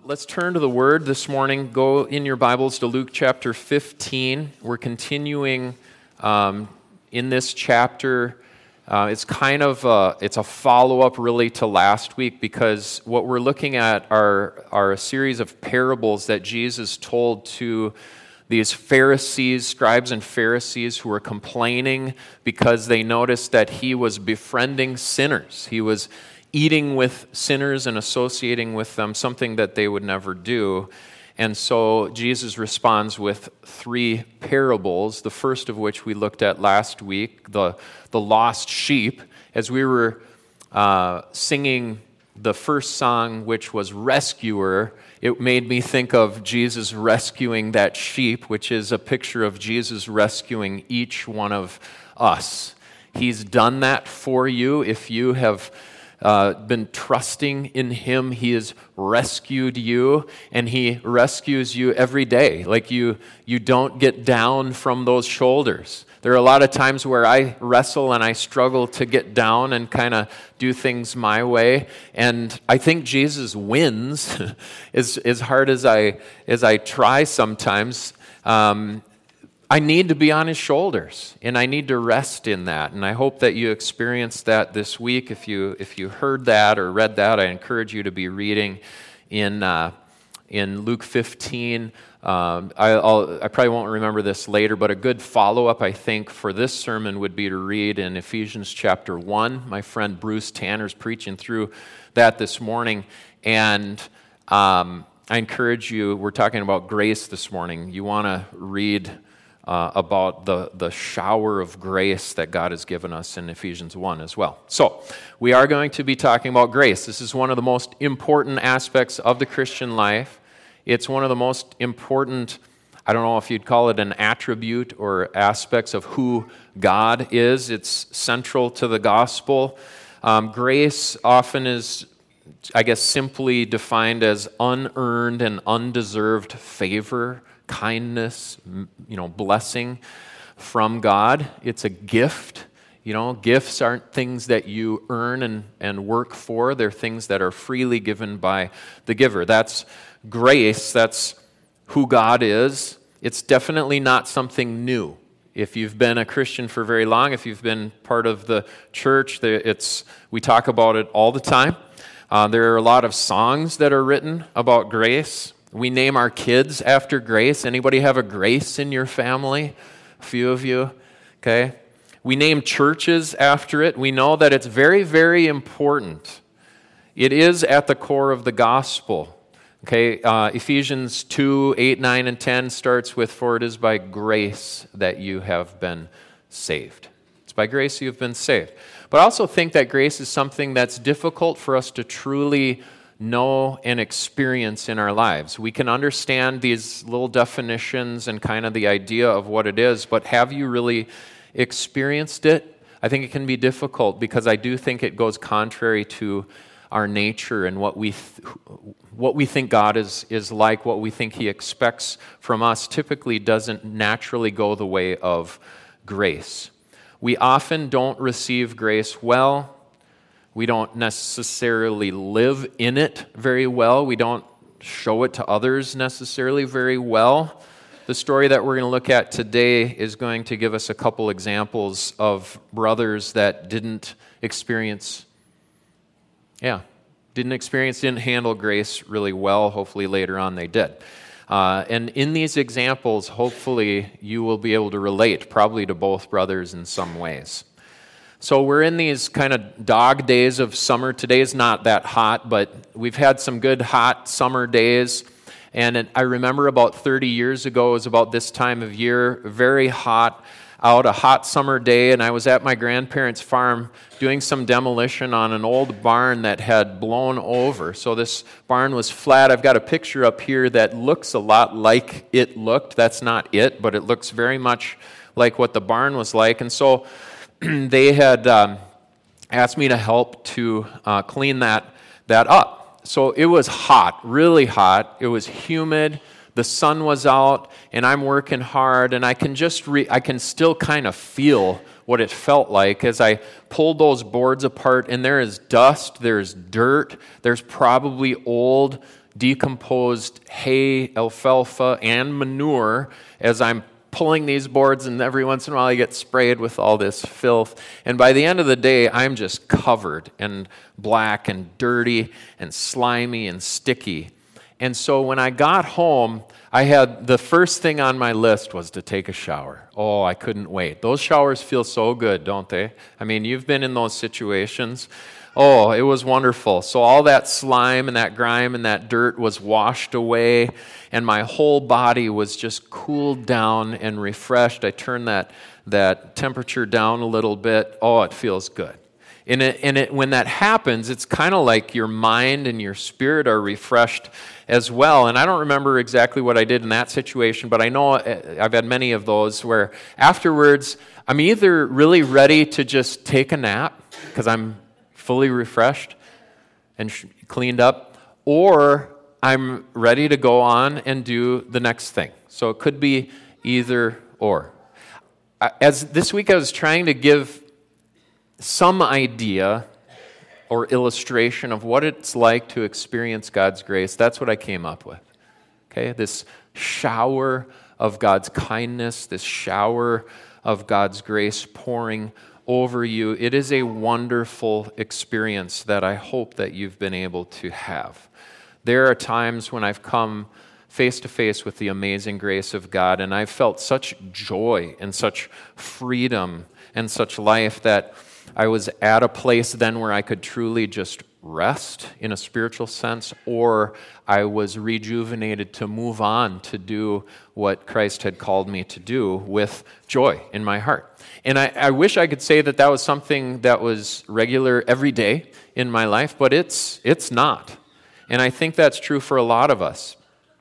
Let's turn to the Word this morning. Go in your Bibles to Luke chapter 15. We're continuing in this chapter. It's a follow-up really to last week, because what we're looking at are a series of parables that Jesus told to these Pharisees, scribes and Pharisees, who were complaining because they noticed that he was befriending sinners. He was eating with sinners and associating with them, something that they would never do. And so Jesus responds with three parables, the first of which we looked at last week, the lost sheep. As we were singing the first song, which was Rescuer, it made me think of Jesus rescuing that sheep, which is a picture of Jesus rescuing each one of us. He's done that for you. If you have been trusting in Him, He has rescued you, and He rescues you every day. Like you don't get down from those shoulders. There are a lot of times where I wrestle and I struggle to get down and kind of do things my way, and I think Jesus wins as hard as I try sometimes. I need to be on His shoulders, and I need to rest in that. And I hope that you experienced that this week. If you heard that or read that, I encourage you to be reading in Luke 15. I probably won't remember this later, but a good follow-up, I think, for this sermon would be to read in Ephesians chapter 1. My friend Bruce Tanner's preaching through that this morning, and I encourage you, we're talking about grace this morning. You want to read about the shower of grace that God has given us in Ephesians 1 as well. So, we are going to be talking about grace. This is one of the most important aspects of the Christian life. It's one of the most important, I don't know if you'd call it an attribute or aspects of who God is. It's central to the gospel. Grace often is, I guess, simply defined as unearned and undeserved favor, kindness, blessing from God. It's a gift. Gifts aren't things that you earn and work for. They're things that are freely given by the giver. That's grace. That's who God is. It's definitely not something new. If you've been a Christian for very long, if you've been part of the church, we talk about it all the time. There are a lot of songs that are written about grace. We name our kids after grace. Anybody have a Grace in your family? A few of you, okay? We name churches after it. We know that it's very, very important. It is at the core of the gospel. Okay, Ephesians 2, 8, 9, and 10 starts with, "For it is by grace that you have been saved." It's by grace you have been saved. But I also think that grace is something that's difficult for us to truly know and experience in our lives. We can understand these little definitions and kind of the idea of what it is, but have you really experienced it? I think it can be difficult, because I do think it goes contrary to our nature and what we think God is like, what we think He expects from us, typically doesn't naturally go the way of grace. We often don't receive grace well. We don't necessarily live in it very well. We don't show it to others necessarily very well. The story that we're going to look at today is going to give us a couple examples of brothers that didn't handle grace really well. Hopefully later on they did. And in these examples, hopefully you will be able to relate probably to both brothers in some ways. So we're in these kind of dog days of summer. Today's not that hot, but we've had some good hot summer days. And I remember about 30 years ago, it was about this time of year, very hot out, a hot summer day, and I was at my grandparents' farm doing some demolition on an old barn that had blown over. So this barn was flat. I've got a picture up here that looks a lot like it looked. That's not it, but it looks very much like what the barn was like. And so they had asked me to help to clean that up. So it was hot, really hot. It was humid. The sun was out, and I'm working hard, and I can still kind of feel what it felt like as I pulled those boards apart, and there is dust, there's dirt, there's probably old decomposed hay, alfalfa, and manure as I'm pulling these boards, and every once in a while I get sprayed with all this filth. And by the end of the day, I'm just covered and black and dirty and slimy and sticky. And so when I got home, I had the first thing on my list was to take a shower. Oh, I couldn't wait. Those showers feel so good, don't they? I mean, you've been in those situations. Oh, it was wonderful. So all that slime and that grime and that dirt was washed away, and my whole body was just cooled down and refreshed. I turned that temperature down a little bit. Oh, it feels good. And when that happens, it's kind of like your mind and your spirit are refreshed as well. And I don't remember exactly what I did in that situation, but I know I've had many of those where afterwards I'm either really ready to just take a nap because I'm fully refreshed and cleaned up, or I'm ready to go on and do the next thing. So it could be either or. As this week I was trying to give some idea or illustration of what it's like to experience God's grace, that's what I came up with. Okay, this shower of God's kindness, this shower of God's grace pouring over you. It is a wonderful experience that I hope that you've been able to have. There are times when I've come face to face with the amazing grace of God, and I've felt such joy and such freedom and such life that I was at a place then where I could truly just rest in a spiritual sense, or I was rejuvenated to move on to do what Christ had called me to do with joy in my heart. And I wish I could say that that was something that was regular every day in my life, but it's not. And I think that's true for a lot of us.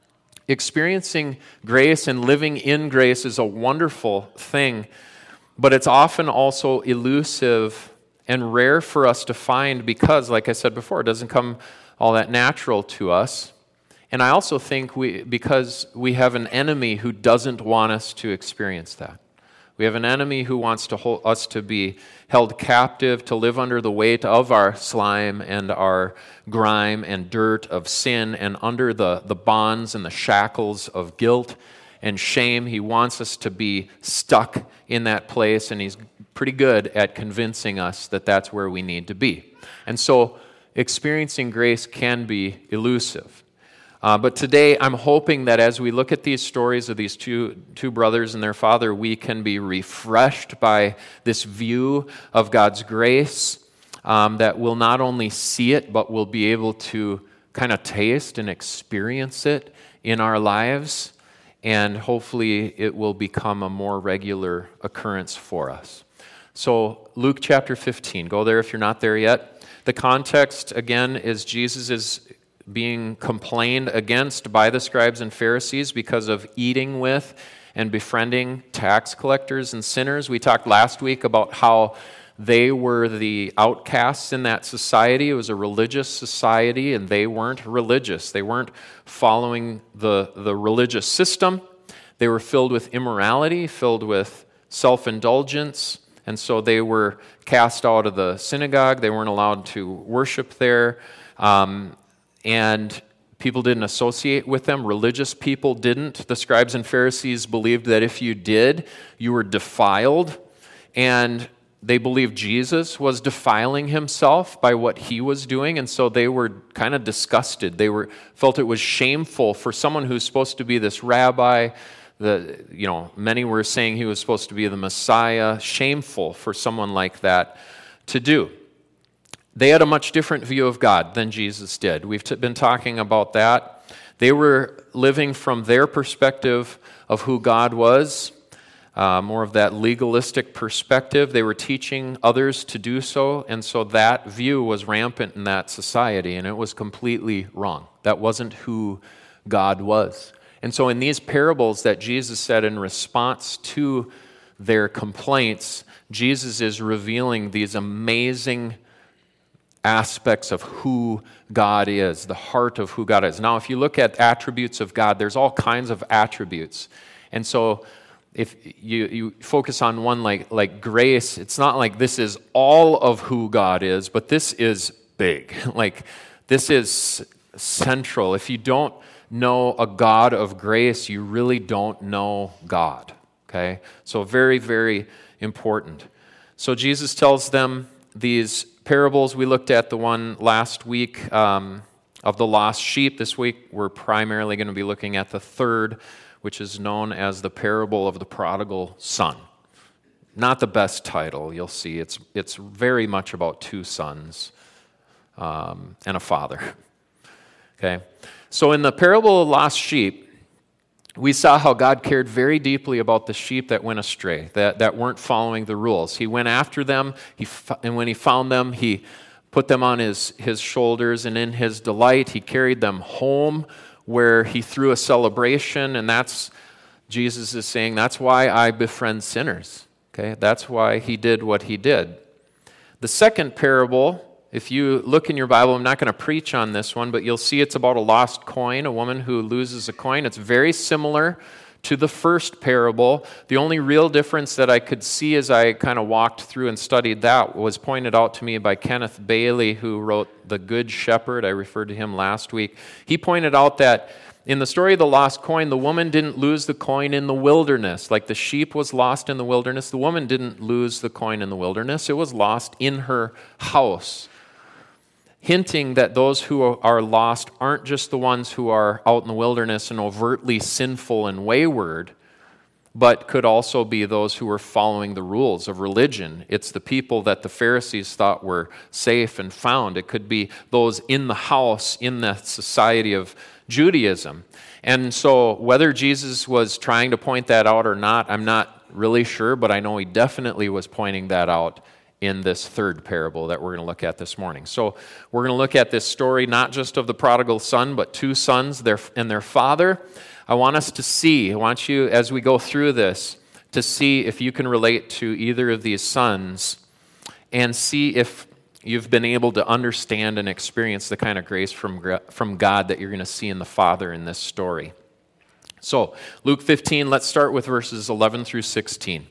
Experiencing grace and living in grace is a wonderful thing, but it's often also elusive and rare for us to find because, like I said before, it doesn't come all that natural to us. And I also think because we have an enemy who doesn't want us to experience that. We have an enemy who wants us to be held captive, to live under the weight of our slime and our grime and dirt of sin and under the bonds and the shackles of guilt and shame. He wants us to be stuck in that place, and he's pretty good at convincing us that that's where we need to be. And so experiencing grace can be elusive. But today, I'm hoping that as we look at these stories of these two brothers and their father, we can be refreshed by this view of God's grace, that we'll not only see it, but we'll be able to kind of taste and experience it in our lives, and hopefully it will become a more regular occurrence for us. So Luke chapter 15, go there if you're not there yet. The context, again, is Jesus is being complained against by the scribes and Pharisees because of eating with and befriending tax collectors and sinners. We talked last week about how they were the outcasts in that society. It was a religious society, and they weren't religious. They weren't following the religious system. They were filled with immorality, filled with self-indulgence, and so they were cast out of the synagogue. They weren't allowed to worship there. And people didn't associate with them. Religious people didn't. The scribes and Pharisees believed that if you did, you were defiled. And they believed Jesus was defiling himself by what he was doing. And so they were kind of disgusted. They felt it was shameful for someone who's supposed to be this rabbi. Many were saying he was supposed to be the Messiah. Shameful for someone like that to do. They had a much different view of God than Jesus did. We've been talking about that. They were living from their perspective of who God was, more of that legalistic perspective. They were teaching others to do so, and so that view was rampant in that society, and it was completely wrong. That wasn't who God was. And so in these parables that Jesus said in response to their complaints, Jesus is revealing these amazing aspects of who God is, the heart of who God is. Now, if you look at attributes of God, there's all kinds of attributes. And so if you focus on one like grace, it's not like this is all of who God is, but this is big. Like this is central. If you don't know a God of grace, you really don't know God. Okay? So very, very important. So Jesus tells them these parables. We looked at the one last week of the lost sheep. This week we're primarily going to be looking at the third, which is known as the parable of the prodigal son. Not the best title, you'll see. It's very much about two sons and a father. Okay? So in the parable of the lost sheep, we saw how God cared very deeply about the sheep that went astray, that weren't following the rules. He went after them, and when he found them, he put them on his shoulders, and in his delight, he carried them home where he threw a celebration, and that's, Jesus is saying, that's why I befriend sinners. Okay, that's why he did what he did. The second parable, if you look in your Bible, I'm not going to preach on this one, but you'll see it's about a lost coin, a woman who loses a coin. It's very similar to the first parable. The only real difference that I could see as I kind of walked through and studied that was pointed out to me by Kenneth Bailey, who wrote The Good Shepherd. I referred to him last week. He pointed out that in the story of the lost coin, the woman didn't lose the coin in the wilderness. Like the sheep was lost in the wilderness, the woman didn't lose the coin in the wilderness. It was lost in her house, hinting that those who are lost aren't just the ones who are out in the wilderness and overtly sinful and wayward, but could also be those who are following the rules of religion. It's the people that the Pharisees thought were safe and found. It could be those in the house, in the society of Judaism. And so whether Jesus was trying to point that out or not, I'm not really sure, but I know he definitely was pointing that out in this third parable that we're going to look at this morning. So we're going to look at this story not just of the prodigal son, but two sons and their father. I want us to see, I want you, as we go through this, to see if you can relate to either of these sons and see if you've been able to understand and experience the kind of grace from God that you're going to see in the Father in this story. So, Luke 15, let's start with verses 11 through 16.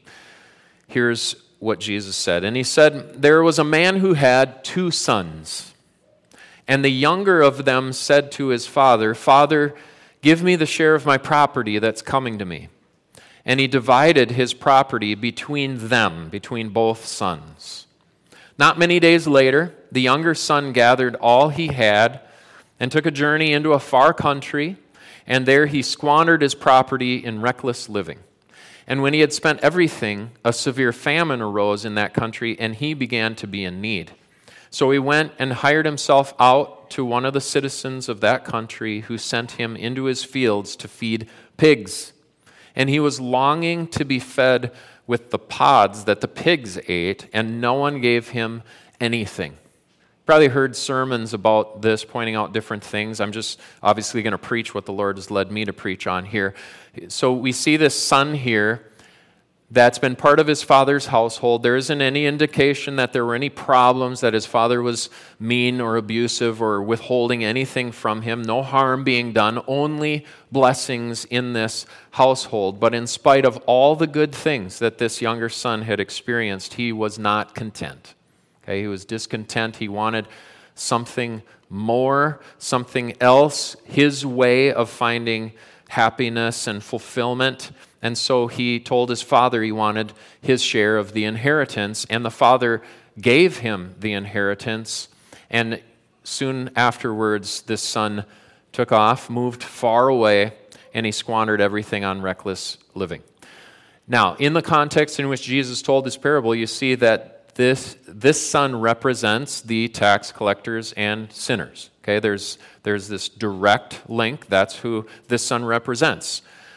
Here's what Jesus said. And he said, "There was a man who had two sons. And the younger of them said to his father, 'Father, give me the share of my property that's coming to me.' And he divided his property between them, between both sons. Not many days later, the younger son gathered all he had and took a journey into a far country, and there he squandered his property in reckless living. And when he had spent everything, a severe famine arose in that country, and he began to be in need. So he went and hired himself out to one of the citizens of that country, who sent him into his fields to feed pigs. And he was longing to be fed with the pods that the pigs ate, and no one gave him anything." Probably heard sermons about this, pointing out different things. I'm just obviously going to preach what the Lord has led me to preach on here. So we see this son here that's been part of his father's household. There isn't any indication that there were any problems, that his father was mean or abusive or withholding anything from him. No harm being done, only blessings in this household. But in spite of all the good things that this younger son had experienced, he was not content. Okay, he was discontent. He wanted something more, something else, his way of finding happiness and fulfillment. And so he told his father he wanted his share of the inheritance, and the father gave him the inheritance. And soon afterwards, this son took off, moved far away, and he squandered everything on reckless living. Now, in the context in which Jesus told this parable, you see that this son represents the tax collectors and sinners. Okay, there's this direct link. That's who this son represents.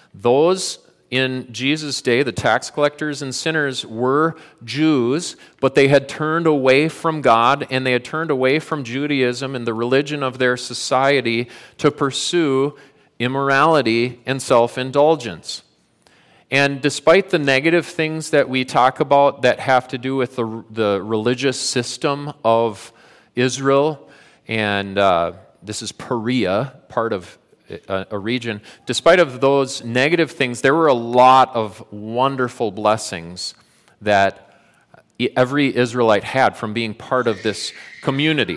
Those in Jesus' day, the tax collectors and sinners were Jews, but they had turned away from God, and they had turned away from Judaism and the religion of their society to pursue immorality and self-indulgence. And despite the negative things that we talk about that have to do with the religious system of Israel, and this is Perea, part of a region, despite of those negative things, there were a lot of wonderful blessings that every Israelite had from being part of this community.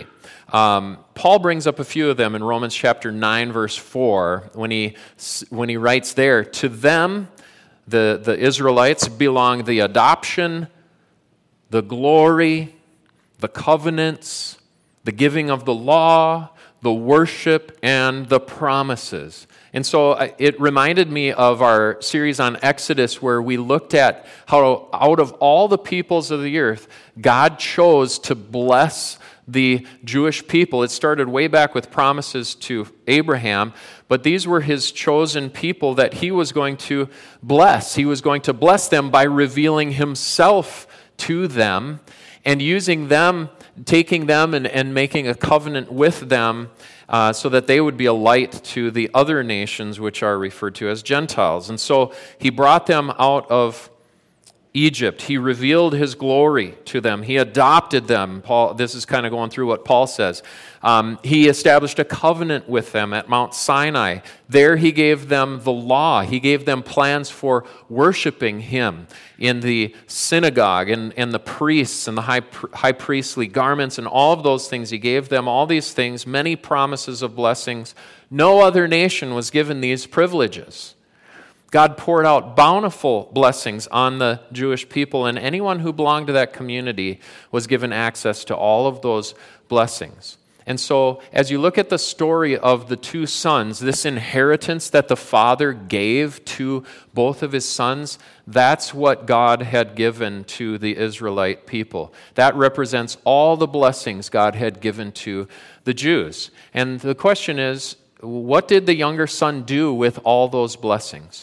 Paul brings up a few of them in Romans chapter 9, verse 4, when he writes there, to them, the Israelites, belong the adoption, the glory, the covenants, the giving of the law, the worship, and the promises. And so it reminded me of our series on Exodus, where we looked at how out of all the peoples of the earth, God chose to bless the Jewish people. It started way back with promises to Abraham, but these were his chosen people that he was going to bless. He was going to bless them by revealing himself to them and using them, taking them and making a covenant with them so that they would be a light to the other nations, which are referred to as Gentiles. And so he brought them out of Egypt. He revealed his glory to them. He adopted them. Paul, this is kind of going through what Paul says. He established a covenant with them at Mount Sinai. There he gave them the law. He gave them plans for worshiping him in the synagogue and the priests and the high priestly garments and all of those things. He gave them all these things, many promises of blessings. No other nation was given these privileges. God poured out bountiful blessings on the Jewish people, and anyone who belonged to that community was given access to all of those blessings. And so, as you look at the story of the two sons, this inheritance that the father gave to both of his sons, that's what God had given to the Israelite people. That represents all the blessings God had given to the Jews. And the question is, what did the younger son do with all those blessings?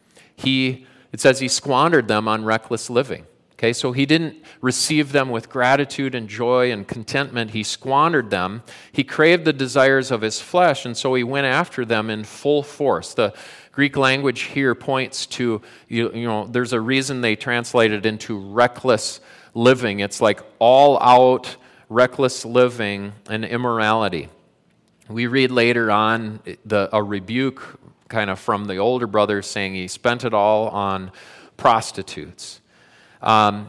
It says he squandered them on reckless living. Okay, so he didn't receive them with gratitude and joy and contentment. He squandered them. He craved the desires of his flesh, and so he went after them in full force. The Greek language here points to, there's a reason they translate it into reckless living. It's like all out reckless living and immorality. We read later on a rebuke kind of from the older brothers saying he spent it all on prostitutes. I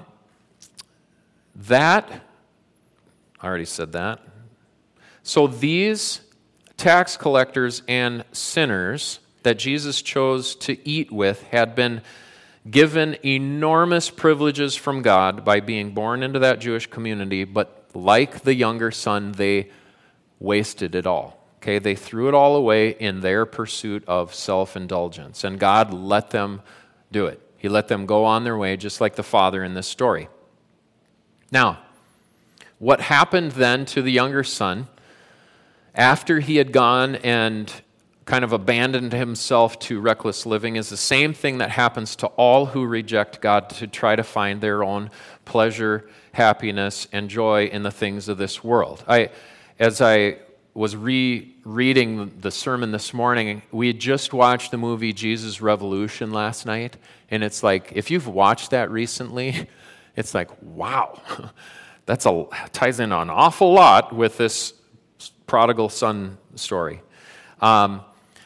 already said that. So these tax collectors and sinners that Jesus chose to eat with had been given enormous privileges from God by being born into that Jewish community, but like the younger son, they wasted it all. Okay, they threw it all away in their pursuit of self-indulgence, and God let them do it. He let them go on their way, just like the father in this story. Now, what happened then to the younger son after he had gone and kind of abandoned himself to reckless living is the same thing that happens to all who reject God to try to find their own pleasure, happiness, and joy in the things of this world. As I was rereading the sermon this morning, we had just watched the movie Jesus Revolution last night, and it's like, if you've watched that recently, it's like, wow, ties in an awful lot with this prodigal son story. And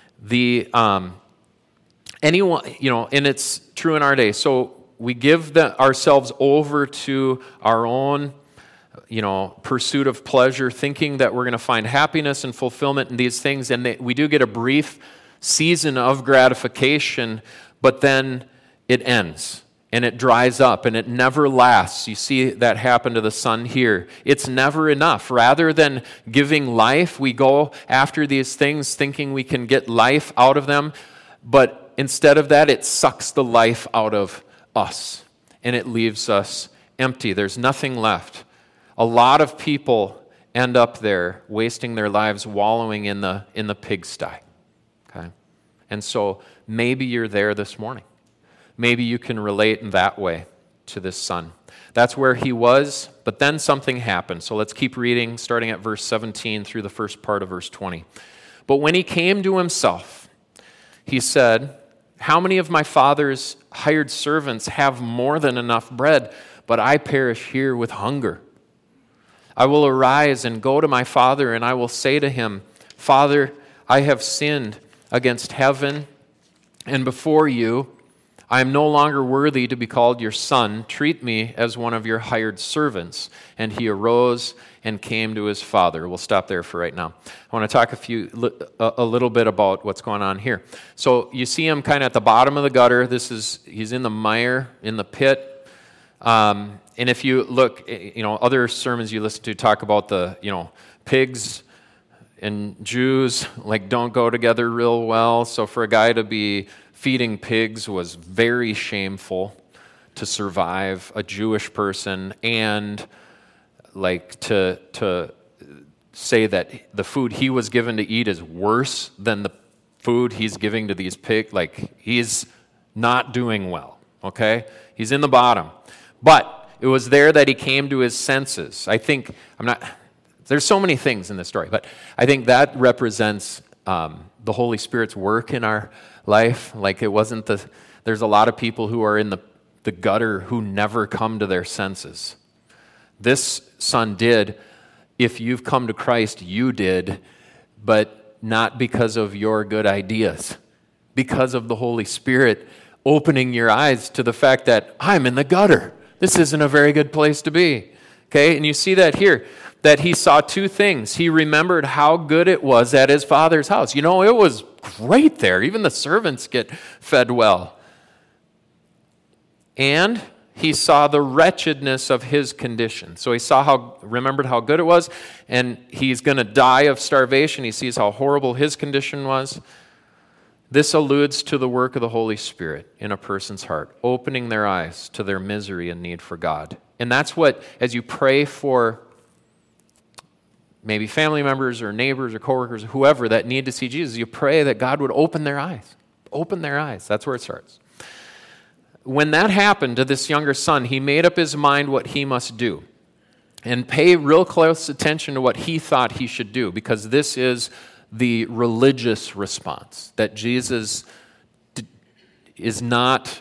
it's true in our day. So we give ourselves over to our own pursuit of pleasure, thinking that we're going to find happiness and fulfillment in these things, and we do get a brief season of gratification, but then it ends, and it dries up, and it never lasts. You see that happen to the son here. It's never enough. Rather than giving life, we go after these things thinking we can get life out of them, but instead of that, it sucks the life out of us, and it leaves us empty. There's nothing left. A lot of people end up there wasting their lives wallowing in the pigsty. Okay? And so maybe you're there this morning. Maybe you can relate in that way to this son. That's where he was, but then something happened. So let's keep reading, starting at verse 17 through the first part of verse 20. But when he came to himself, he said, "How many of my father's hired servants have more than enough bread, but I perish here with hunger? I will arise and go to my father, and I will say to him, 'Father, I have sinned against heaven and before you. I am no longer worthy to be called your son. Treat me as one of your hired servants." And he arose and came to his father. We'll stop there for right now. I want to talk a little bit about what's going on here. So you see him kind of at the bottom of the gutter. He's in the mire, in the pit. And if you look, other sermons you listen to talk about pigs and Jews don't go together real well. So for a guy to be feeding pigs was very shameful to survive, a Jewish person, and to say that the food he was given to eat is worse than the food he's giving to these pigs, he's not doing well, okay? He's in the bottom. But it was there that he came to his senses. There's so many things in this story, but I think that represents the Holy Spirit's work in our life. There's a lot of people who are in the gutter who never come to their senses. This son did. If you've come to Christ, you did, but not because of your good ideas, because of the Holy Spirit opening your eyes to the fact that I'm in the gutter. This isn't a very good place to be. Okay, and you see that here, that he saw two things. He remembered how good it was at his father's house. It was great there. Even the servants get fed well. And he saw the wretchedness of his condition. So he remembered how good it was, and he's going to die of starvation. He sees how horrible his condition was. This alludes to the work of the Holy Spirit in a person's heart, opening their eyes to their misery and need for God. And that's what, as you pray for maybe family members or neighbors or coworkers or whoever that need to see Jesus, you pray that God would open their eyes. Open their eyes. That's where it starts. When that happened to this younger son, he made up his mind what he must do and pay real close attention to what he thought he should do, because this is the religious response that Jesus is not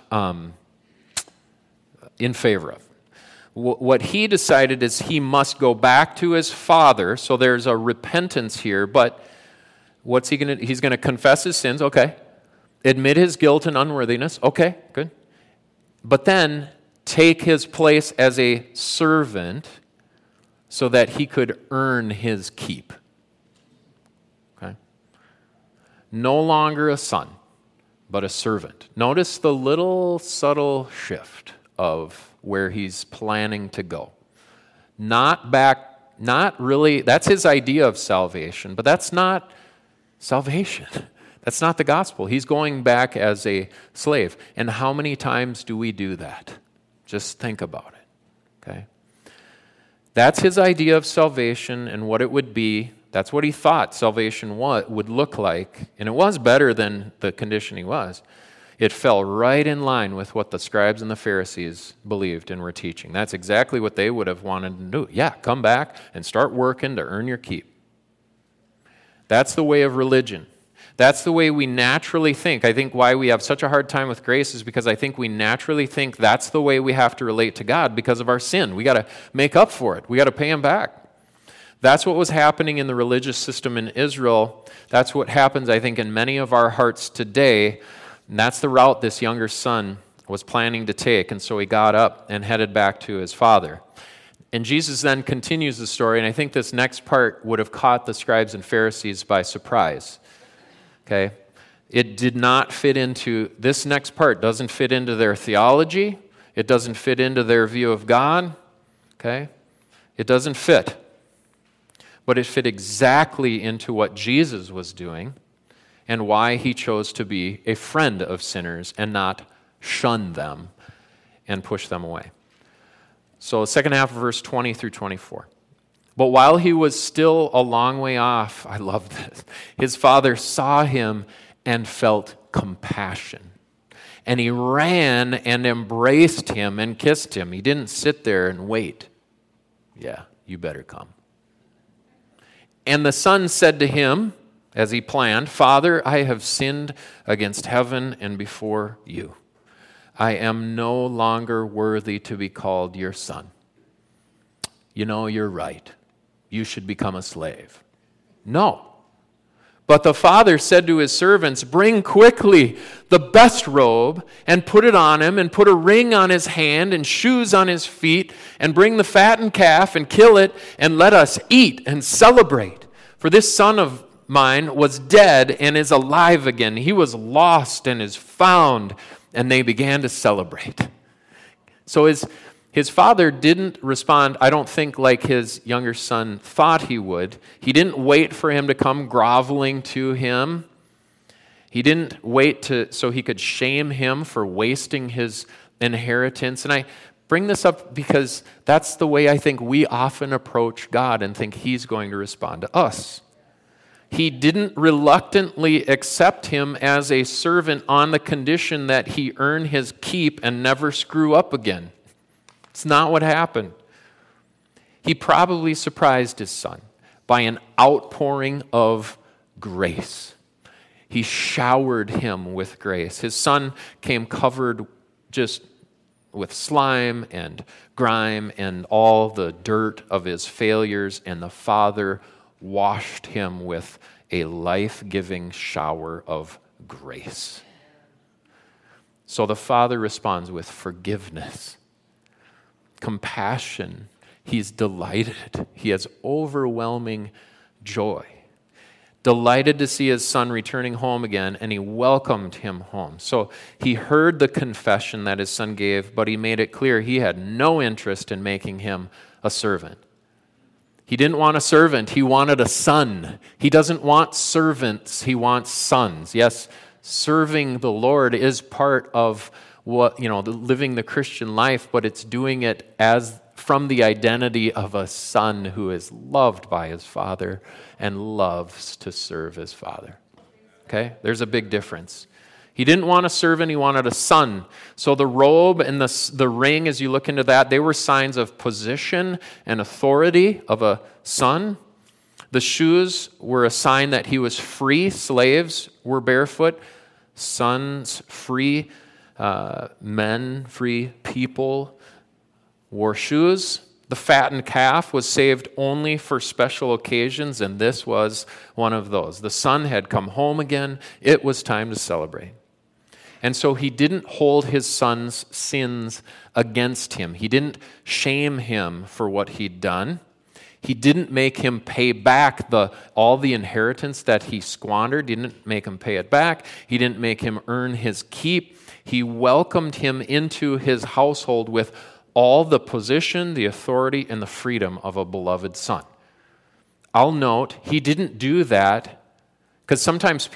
in favor of. What he decided is he must go back to his father, so there's a repentance here, but what's he going to? He's going to confess his sins, okay. Admit his guilt and unworthiness, okay, good. But then take his place as a servant so that he could earn his keep. Okay? No longer a son, but a servant. Notice the little subtle shift of where he's planning to go. Not really, that's his idea of salvation, but that's not salvation. That's not the gospel. He's going back as a slave. And how many times do we do that? Just think about it, okay? That's his idea of salvation and what it would be. That's what he thought salvation would look like. And it was better than the condition he was. It fell right in line with what the scribes and the Pharisees believed and were teaching. That's exactly what they would have wanted to do. Yeah, come back and start working to earn your keep. That's the way of religion. That's the way we naturally think. I think why we have such a hard time with grace is because I think we naturally think that's the way we have to relate to God because of our sin. We got to make up for it. We got to pay him back. That's what was happening in the religious system in Israel. That's what happens, I think, in many of our hearts today. And that's the route this younger son was planning to take. And so he got up and headed back to his father. And Jesus then continues the story. And I think this next part would have caught the scribes and Pharisees by surprise. Okay? It did not fit into, this next part doesn't fit into their theology. It doesn't fit into their view of God. Okay? It doesn't fit. But it fit exactly into what Jesus was doing and why he chose to be a friend of sinners and not shun them and push them away. So, second half of verse 20 through 24. But while he was still a long way off, I love this, his father saw him and felt compassion. And he ran and embraced him and kissed him. He didn't sit there and wait. Yeah, you better come. And the son said to him, as he planned, "Father, I have sinned against heaven and before you. I am no longer worthy to be called your son." You're right. You should become a slave. No. But the father said to his servants, bring quickly the best robe and put it on him, and put a ring on his hand and shoes on his feet, and bring the fattened calf and kill it, and let us eat and celebrate. For this son of mine was dead and is alive again. He was lost and is found. And they began to celebrate. So his father didn't respond, I don't think, like his younger son thought he would. He didn't wait for him to come groveling to him. He didn't wait so he could shame him for wasting his inheritance. And I bring this up because that's the way I think we often approach God and think he's going to respond to us. He didn't reluctantly accept him as a servant on the condition that he earn his keep and never screw up again. It's not what happened. He probably surprised his son by an outpouring of grace. He showered him with grace. His son came covered just with slime and grime and all the dirt of his failures, and the father washed him with a life-giving shower of grace. So the father responds with forgiveness, compassion. He's delighted. He has overwhelming joy. Delighted to see his son returning home again, and he welcomed him home. So he heard the confession that his son gave, but he made it clear he had no interest in making him a servant. He didn't want a servant, he wanted a son. He doesn't want servants, he wants sons. Yes, serving the Lord is part of living the Christian life, but it's doing it as from the identity of a son who is loved by his father and loves to serve his father. Okay? There's a big difference. He didn't want a servant, he wanted a son. So the robe and the ring, as you look into that, they were signs of position and authority of a son. The shoes were a sign that he was free. Slaves were barefoot. Sons free. Men, free people, wore shoes. The fattened calf was saved only for special occasions, and this was one of those. The son had come home again. It was time to celebrate. And so he didn't hold his son's sins against him. He didn't shame him for what he'd done. He didn't make him pay back all the inheritance that he squandered. He didn't make him pay it back. He didn't make him earn his keep. He welcomed him into his household with all the position, the authority, and the freedom of a beloved son. I'll note, he didn't do that because sometimes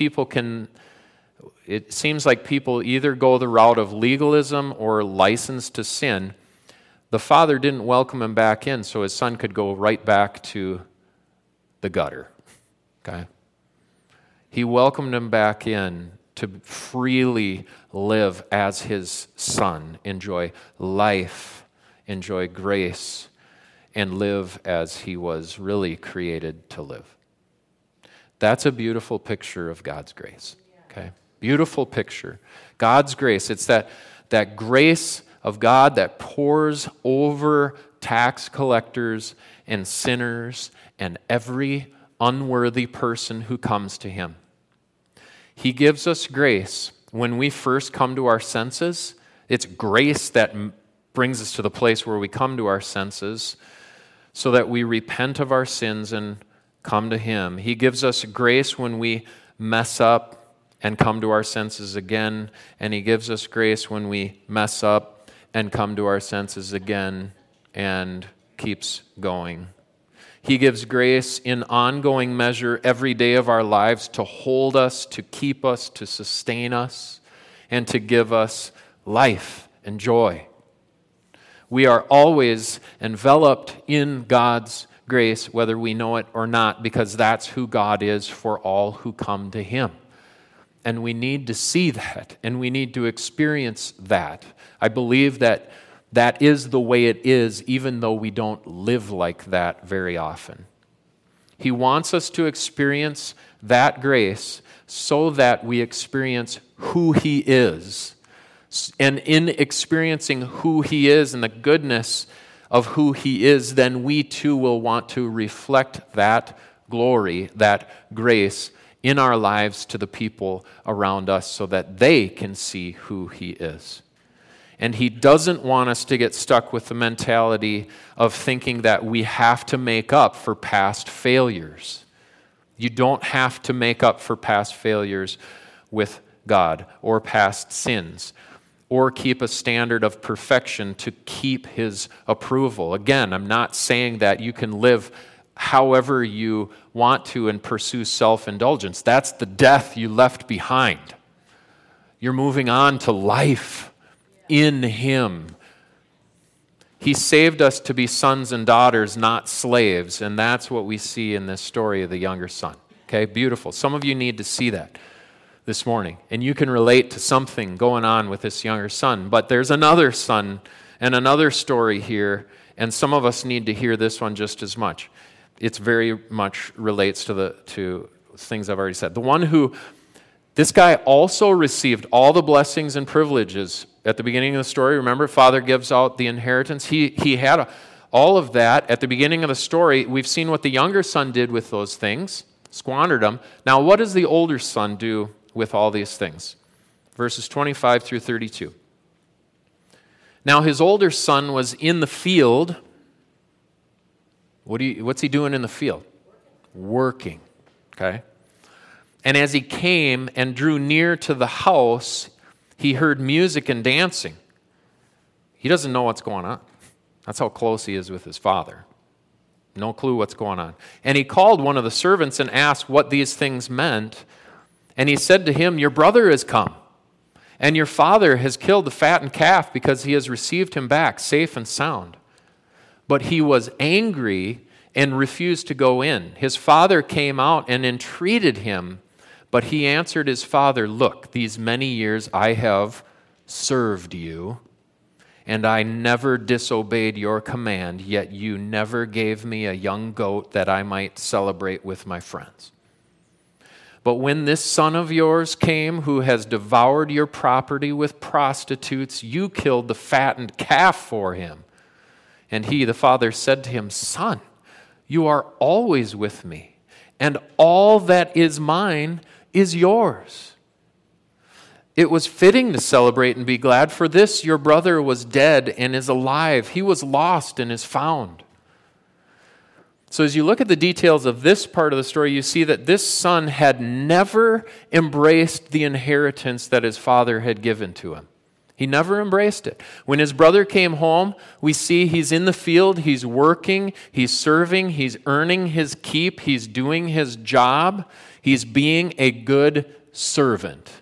it seems like people either go the route of legalism or license to sin. The father didn't welcome him back in so his son could go right back to the gutter. Okay? He welcomed him back in to freely live as his son, enjoy life, enjoy grace, and live as he was really created to live. That's a beautiful picture of God's grace. Okay? Beautiful picture. God's grace. It's that grace of God that pours over tax collectors and sinners and every unworthy person who comes to him. He gives us grace when we first come to our senses. It's grace that brings us to the place where we come to our senses so that we repent of our sins and come to him. He gives us grace when we mess up and come to our senses again, and he gives us grace when we mess up and come to our senses again, and keeps going. He gives grace in ongoing measure every day of our lives to hold us, to keep us, to sustain us, and to give us life and joy. We are always enveloped in God's grace, whether we know it or not, because that's who God is for all who come to him. And we need to see that, and we need to experience that. I believe that is the way it is, even though we don't live like that very often. He wants us to experience that grace so that we experience who he is. And in experiencing who he is and the goodness of who he is, then we too will want to reflect that glory, that grace, in our lives to the people around us so that they can see who he is. And he doesn't want us to get stuck with the mentality of thinking that we have to make up for past failures. You don't have to make up for past failures with God or past sins or keep a standard of perfection to keep his approval. Again, I'm not saying that you can live however you want to and pursue self-indulgence. That's the death you left behind. You're moving on to life in him. He saved us to be sons and daughters, not slaves, and that's what we see in this story of the younger son. Okay, beautiful. Some of you need to see that this morning, and you can relate to something going on with this younger son, but there's another son and another story here, and some of us need to hear this one just as much. It's very much relates to things I've already said. The one who, this guy also received all the blessings and privileges at the beginning of the story. Remember, Father gives out the inheritance. He had all of that at the beginning of the story. We've seen what the younger son did with those things, squandered them. Now, what does the older son do with all these things? Verses 25 through 32. Now, his older son was in the field. What's he doing in the field? Working. Okay? And as he came and drew near to the house, he heard music and dancing. He doesn't know what's going on. That's how close he is with his father. No clue what's going on. And he called one of the servants and asked what these things meant. And he said to him, "Your brother has come, and your father has killed the fattened calf because he has received him back safe and sound." But he was angry and refused to go in. His father came out and entreated him, but he answered his father, "Look, these many years I have served you, and I never disobeyed your command, yet you never gave me a young goat that I might celebrate with my friends. But when this son of yours came who has devoured your property with prostitutes, you killed the fattened calf for him." And he, the father, said to him, "Son, you are always with me, and all that is mine is yours. It was fitting to celebrate and be glad, for this your brother was dead and is alive. He was lost and is found." So as you look at the details of this part of the story, you see that this son had never embraced the inheritance that his father had given to him. He never embraced it. When his brother came home, we see he's in the field, he's working, he's serving, he's earning his keep, he's doing his job, he's being a good servant,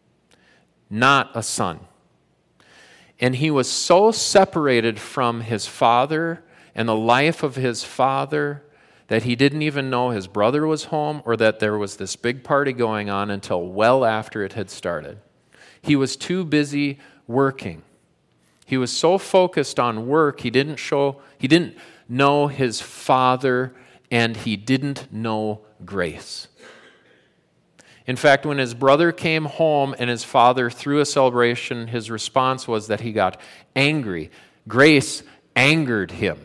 not a son. And he was so separated from his father and the life of his father that he didn't even know his brother was home or that there was this big party going on until well after it had started. He was too busy working. He was so focused on work, he didn't know his father, and he didn't know grace. In fact, when his brother came home and his father threw a celebration, his response was that he got angry. Grace angered him.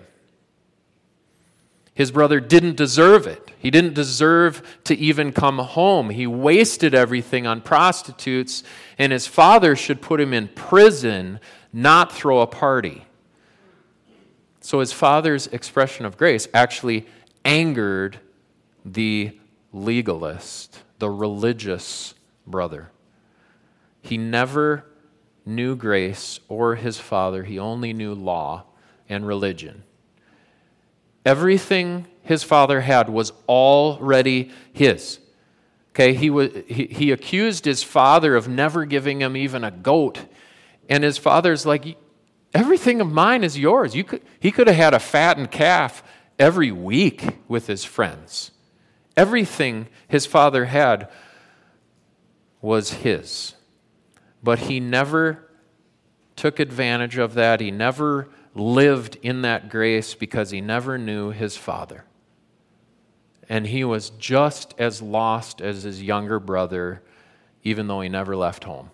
His brother didn't deserve it. He didn't deserve to even come home. He wasted everything on prostitutes, and his father should put him in prison, not throw a party. So his father's expression of grace actually angered the legalist, the religious brother. He never knew grace or his father. He only knew law and religion. Everything his father had was already his. Okay, he accused his father of never giving him even a goat. And his father's like, "Everything of mine is yours." He could have had a fattened calf every week with his friends. Everything his father had was his. But he never took advantage of that. He never lived in that grace because he never knew his father. And he was just as lost as his younger brother, even though he never left home.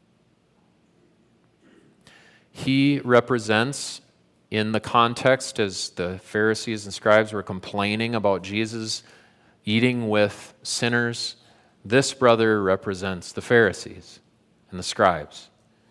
He represents, in the context, as the Pharisees and scribes were complaining about Jesus eating with sinners, This brother represents the Pharisees and the scribes.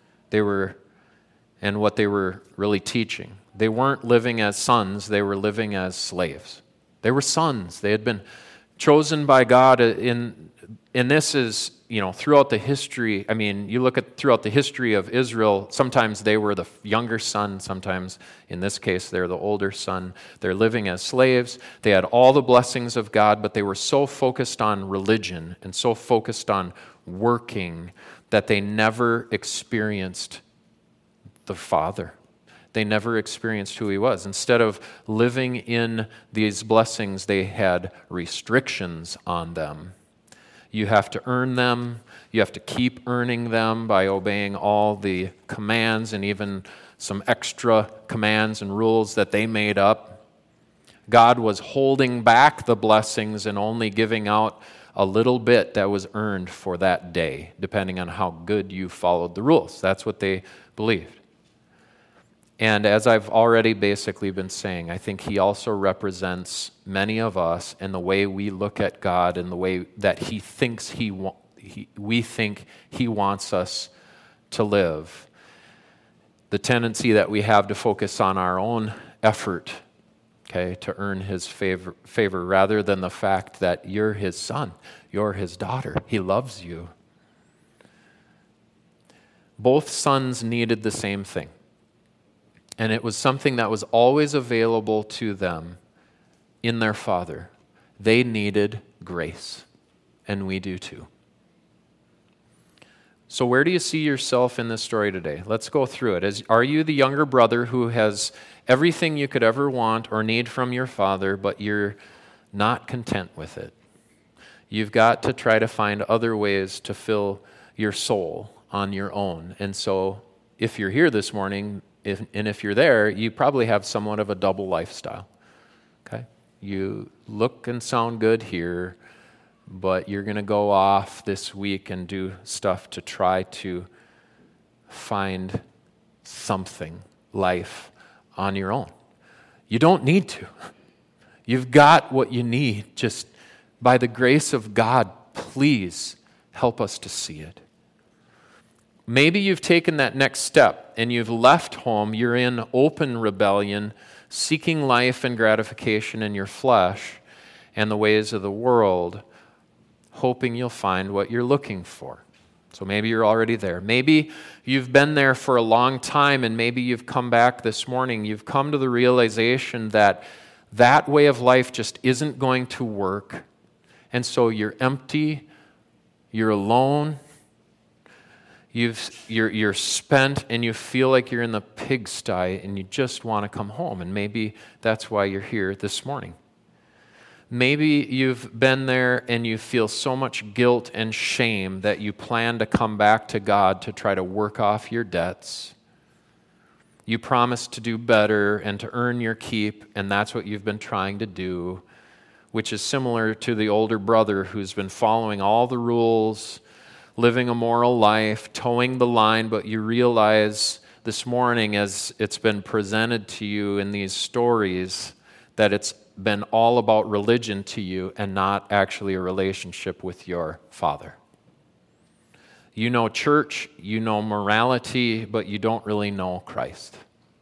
And what they were really teaching. They weren't living as sons, they were living as slaves. They were sons. They had been chosen by God and this is, throughout the history, you look at throughout the history of Israel, sometimes they were the younger son, sometimes, in this case, they're the older son. They're living as slaves. They had all the blessings of God, but they were so focused on religion and so focused on working that they never experienced the Father. They never experienced who He was. Instead of living in these blessings, they had restrictions on them. You have to earn them. You have to keep earning them by obeying all the commands and even some extra commands and rules that they made up. God was holding back the blessings and only giving out a little bit that was earned for that day, depending on how good you followed the rules. That's what they believed. And as I've already basically been saying, I think He also represents many of us in the way we look at God and the way that He thinks we think He wants us to live. The tendency that we have to focus on our own effort, to earn His favor rather than the fact that you're His son, you're His daughter. He loves you. Both sons needed the same thing. And it was something that was always available to them in their Father. They needed grace, and we do too. So where do you see yourself in this story today? Let's go through it. Are you the younger brother who has everything you could ever want or need from your father, but you're not content with it? You've got to try to find other ways to fill your soul on your own. And so if you're here this morning, if you're there, you probably have somewhat of a double lifestyle. You look and sound good here, but you're going to go off this week and do stuff to try to find something, life, on your own. You don't need to. You've got what you need. Just by the grace of God, please help us to see it. Maybe you've taken that next step and you've left home. You're in open rebellion, seeking life and gratification in your flesh and the ways of the world, hoping you'll find what you're looking for. So maybe you're already there. Maybe you've been there for a long time and maybe you've come back this morning. You've come to the realization that that way of life just isn't going to work. And so you're empty, you're alone, you're spent, and you feel like you're in the pigsty and you just want to come home. And maybe that's why you're here this morning. Maybe you've been there and you feel so much guilt and shame that you plan to come back to God to try to work off your debts. You promise to do better and to earn your keep, and that's what you've been trying to do, which is similar to the older brother who's been following all the rules, living a moral life, towing the line, but you realize this morning as it's been presented to you in these stories that it's been all about religion to you and not actually a relationship with your Father. You know church, you know morality, but you don't really know Christ.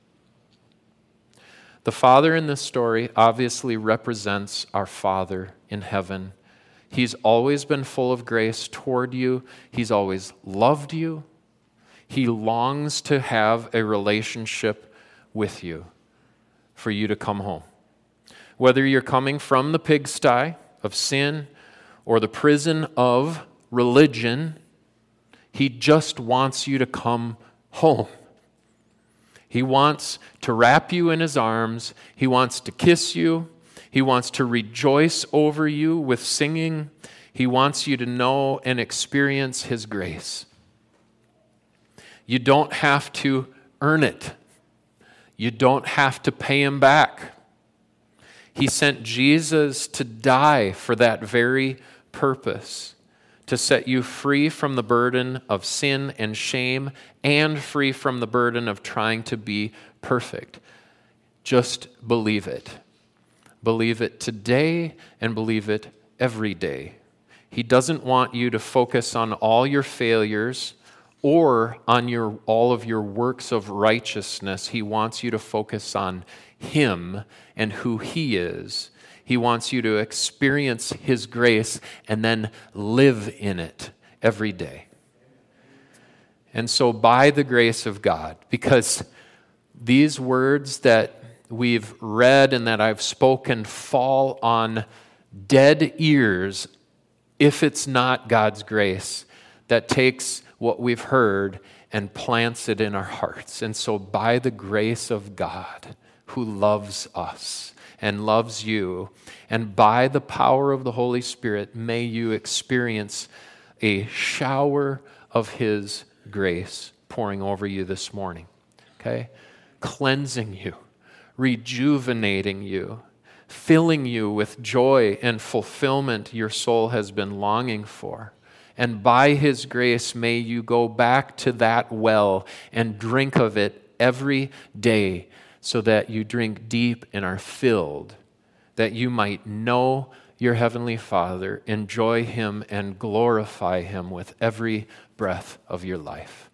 The Father in this story obviously represents our Father in heaven. He's always been full of grace toward you. He's always loved you. He longs to have a relationship with you for you to come home. Whether you're coming from the pigsty of sin or the prison of religion, He just wants you to come home. He wants to wrap you in His arms. He wants to kiss you. He wants to rejoice over you with singing. He wants you to know and experience His grace. You don't have to earn it. You don't have to pay Him back. He sent Jesus to die for that very purpose, to set you free from the burden of sin and shame and free from the burden of trying to be perfect. Just believe it. Believe it today and believe it every day. He doesn't want you to focus on all your failures or on all of your works of righteousness. He wants you to focus on Him and who He is. He wants you to experience His grace and then live in it every day. And so by the grace of God, because these words that we've read and that I've spoken fall on dead ears if it's not God's grace that takes what we've heard and plants it in our hearts. And so by the grace of God who loves us and loves you, and by the power of the Holy Spirit, may you experience a shower of His grace pouring over you this morning, okay? Cleansing you, rejuvenating you, filling you with joy and fulfillment your soul has been longing for. And by His grace, may you go back to that well and drink of it every day so that you drink deep and are filled, that you might know your Heavenly Father, enjoy Him, and glorify Him with every breath of your life.